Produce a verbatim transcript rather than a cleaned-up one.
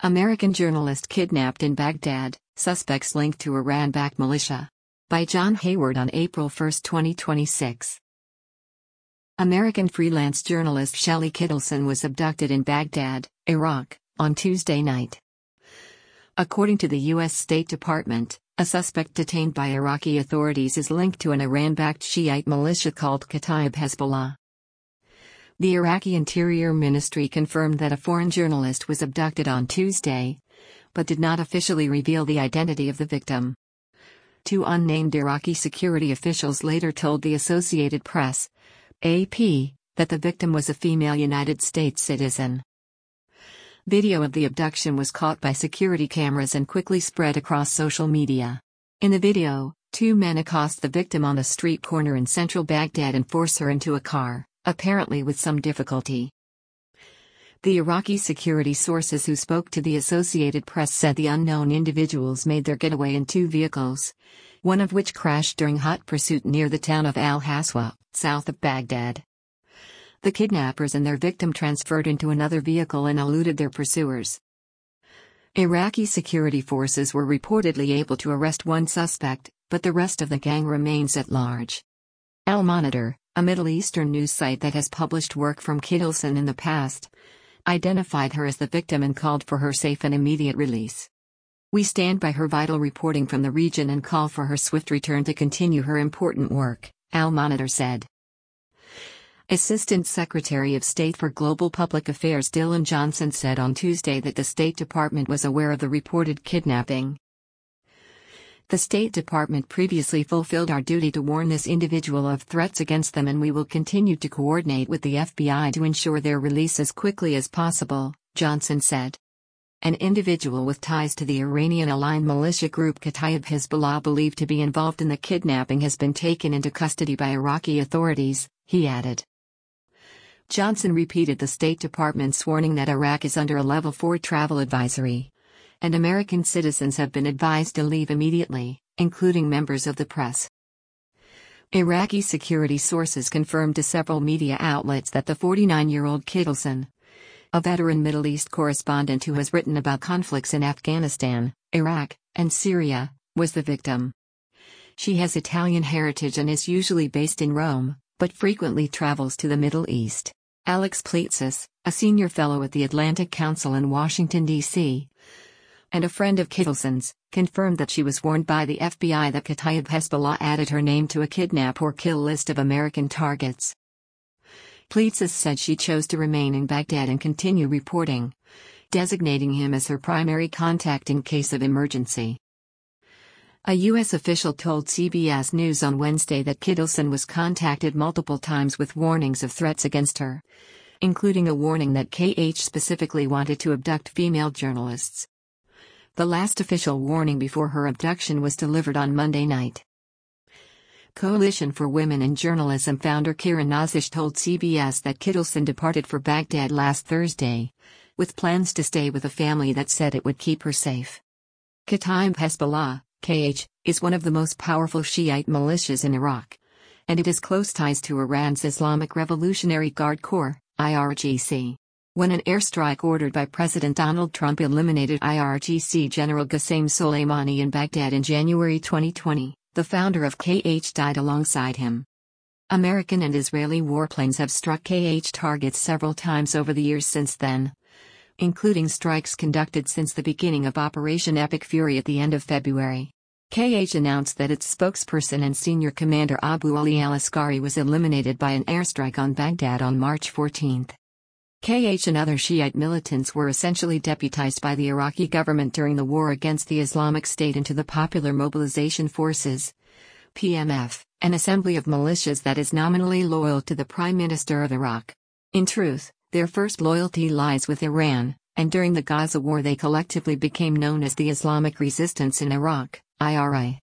American journalist kidnapped in Baghdad, suspects linked to Iran-backed militia. By John Hayward on April first, twenty twenty-six. American freelance journalist Shelley Kittleson was abducted in Baghdad, Iraq, on Tuesday night. According to the U S State Department, a suspect detained by Iraqi authorities is linked to an Iran-backed Shiite militia called Kataib Hezbollah. The Iraqi Interior Ministry confirmed that a foreign journalist was abducted on Tuesday, but did not officially reveal the identity of the victim. Two unnamed Iraqi security officials later told the Associated Press, A P, that the victim was a female United States citizen. Video of the abduction was caught by security cameras and quickly spread across social media. In the video, two men accost the victim on a street corner in central Baghdad and force her into a car, apparently with some difficulty. The Iraqi security sources who spoke to the Associated Press said the unknown individuals made their getaway in two vehicles, one of which crashed during hot pursuit near the town of Al-Haswa, south of Baghdad. The kidnappers and their victim transferred into another vehicle and eluded their pursuers. Iraqi security forces were reportedly able to arrest one suspect, but the rest of the gang remains at large. Al-Monitor, a Middle Eastern news site that has published work from Kittleson in the past, identified her as the victim and called for her safe and immediate release. "We stand by her vital reporting from the region and call for her swift return to continue her important work," Al-Monitor said. Assistant Secretary of State for Global Public Affairs Dylan Johnson said on Tuesday that the State Department was aware of the reported kidnapping. "The State Department previously fulfilled our duty to warn this individual of threats against them, and we will continue to coordinate with the F B I to ensure their release as quickly as possible," Johnson said. An individual with ties to the Iranian-aligned militia group Kataib Hezbollah believed to be involved in the kidnapping has been taken into custody by Iraqi authorities, he added. Johnson repeated the State Department's warning that Iraq is under a level four travel advisory, and American citizens have been advised to leave immediately, including members of the press. Iraqi security sources confirmed to several media outlets that the forty-nine-year-old Kittleson, a veteran Middle East correspondent who has written about conflicts in Afghanistan, Iraq, and Syria, was the victim. She has Italian heritage and is usually based in Rome, but frequently travels to the Middle East. Alex Pleitsis, a senior fellow at the Atlantic Council in Washington, D C, and a friend of Kittleson's, confirmed that she was warned by the F B I that Kataib Hezbollah added her name to a kidnap or kill list of American targets. Pleitsis said she chose to remain in Baghdad and continue reporting, designating him as her primary contact in case of emergency. A U S official told C B S News on Wednesday that Kittleson was contacted multiple times with warnings of threats against her, including a warning that K H specifically wanted to abduct female journalists. The last official warning before her abduction was delivered on Monday night. Coalition for Women in Journalism founder Kira Nazish told C B S that Kittleson departed for Baghdad last Thursday, with plans to stay with a family that said it would keep her safe. Kataib Hezbollah, K H, is one of the most powerful Shiite militias in Iraq, and it has close ties to Iran's Islamic Revolutionary Guard Corps, I R G C. When an airstrike ordered by President Donald Trump eliminated I R G C General Qasem Soleimani in Baghdad in January twenty twenty, the founder of K H died alongside him. American and Israeli warplanes have struck K H targets several times over the years since then, including strikes conducted since the beginning of Operation Epic Fury at the end of February. K H announced that its spokesperson and senior commander Abu Ali al-Askari was eliminated by an airstrike on Baghdad on March fourteenth. K H and other Shiite militants were essentially deputized by the Iraqi government during the war against the Islamic State into the Popular Mobilization Forces, P M F, an assembly of militias that is nominally loyal to the Prime Minister of Iraq. In truth, their first loyalty lies with Iran, and during the Gaza War they collectively became known as the Islamic Resistance in Iraq, I R I.